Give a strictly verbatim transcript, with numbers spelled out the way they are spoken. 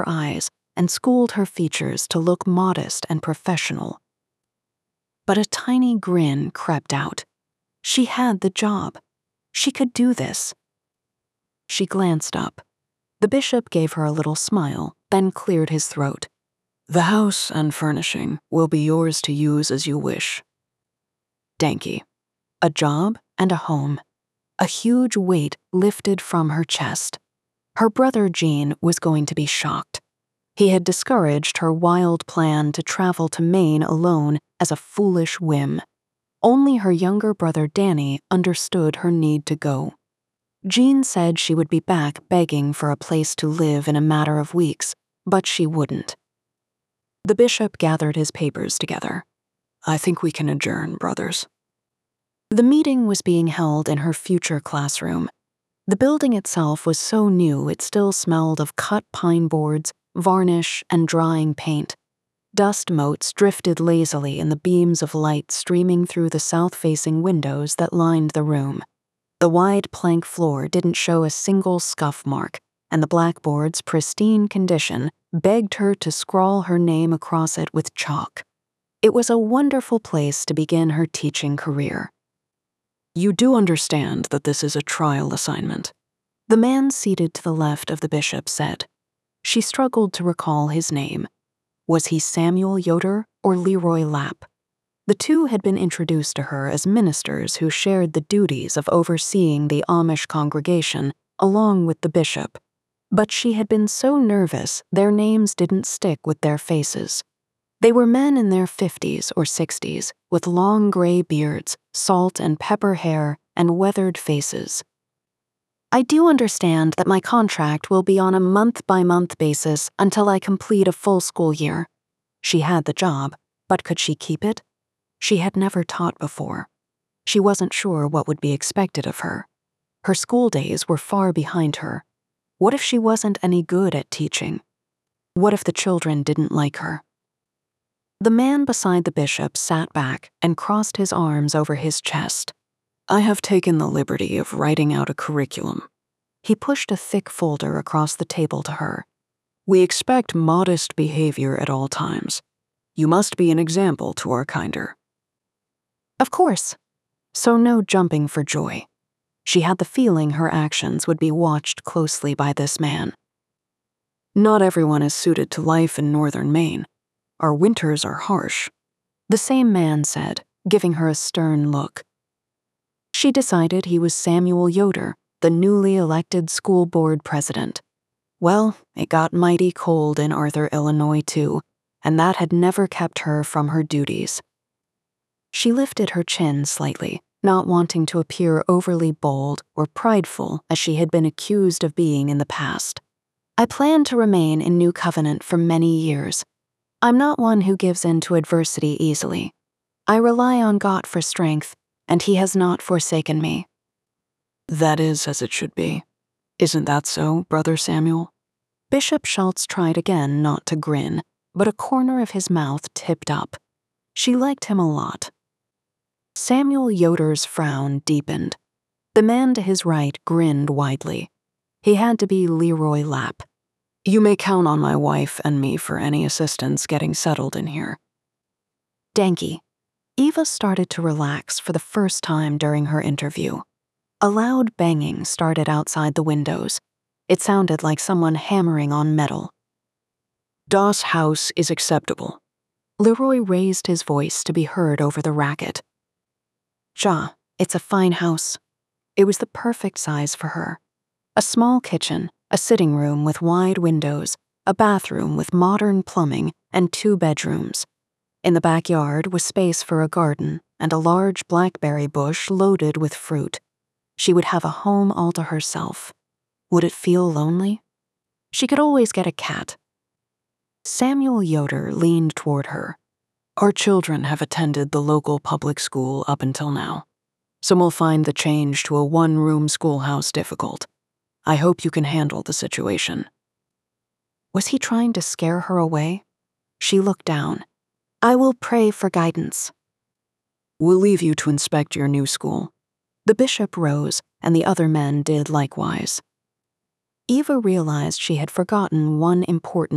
her eyes and schooled her features to look modest and professional. But a tiny grin crept out. She had the job. She could do this. She glanced up. The bishop gave her a little smile, then cleared his throat. "The house and furnishing will be yours to use as you wish." Danky. A job and a home. A huge weight lifted from her chest. Her brother Gene was going to be shocked. He had discouraged her wild plan to travel to Maine alone as a foolish whim. Only her younger brother Danny understood her need to go. Jean said she would be back begging for a place to live in a matter of weeks, but she wouldn't. The bishop gathered his papers together. "I think we can adjourn, brothers." The meeting was being held in her future classroom. The building itself was so new it still smelled of cut pine boards, varnish, and drying paint. Dust motes drifted lazily in the beams of light streaming through the south-facing windows that lined the room. The wide plank floor didn't show a single scuff mark, and the blackboard's pristine condition begged her to scrawl her name across it with chalk. It was a wonderful place to begin her teaching career. "You do understand that this is a trial assignment," the man seated to the left of the bishop said. She struggled to recall his name. Was he Samuel Yoder or Leroy Lapp? The two had been introduced to her as ministers who shared the duties of overseeing the Amish congregation along with the bishop. But she had been so nervous their names didn't stick with their faces. They were men in their fifties or sixties, with long gray beards, salt and pepper hair, and weathered faces. "I do understand that my contract will be on a month-by-month basis until I complete a full school year." She had the job, but could she keep it? She had never taught before. She wasn't sure what would be expected of her. Her school days were far behind her. What if she wasn't any good at teaching? What if the children didn't like her? The man beside the bishop sat back and crossed his arms over his chest. "I have taken the liberty of writing out a curriculum." He pushed a thick folder across the table to her. "We expect modest behavior at all times. You must be an example to our kinder." Of course. So no jumping for joy. She had the feeling her actions would be watched closely by this man. "Not everyone is suited to life in northern Maine. Our winters are harsh," the same man said, giving her a stern look. She decided he was Samuel Yoder, the newly elected school board president. Well, it got mighty cold in Arthur, Illinois, too, and that had never kept her from her duties. She lifted her chin slightly, not wanting to appear overly bold or prideful as she had been accused of being in the past. "I plan to remain in New Covenant for many years. I'm not one who gives in to adversity easily. I rely on God for strength, and He has not forsaken me." "That is as it should be. Isn't that so, Brother Samuel?" Bishop Schultz tried again not to grin, but a corner of his mouth tipped up. She liked him a lot. Samuel Yoder's frown deepened. The man to his right grinned widely. He had to be Leroy Lapp. "You may count on my wife and me for any assistance getting settled in here." Danky. Eva started to relax for the first time during her interview. A loud banging started outside the windows. It sounded like someone hammering on metal. "Das Haus is acceptable." Leroy raised his voice to be heard over the racket. Ja, it's a fine house. It was the perfect size for her. A small kitchen, a sitting room with wide windows, a bathroom with modern plumbing, and two bedrooms. In the backyard was space for a garden and a large blackberry bush loaded with fruit. She would have a home all to herself. Would it feel lonely? She could always get a cat. Samuel Yoder leaned toward her. "Our children have attended the local public school up until now. Some will find the change to a one-room schoolhouse difficult. I hope you can handle the situation." Was he trying to scare her away? She looked down. "I will pray for guidance." "We'll leave you to inspect your new school." The bishop rose, and the other men did likewise. Eva realized she had forgotten one important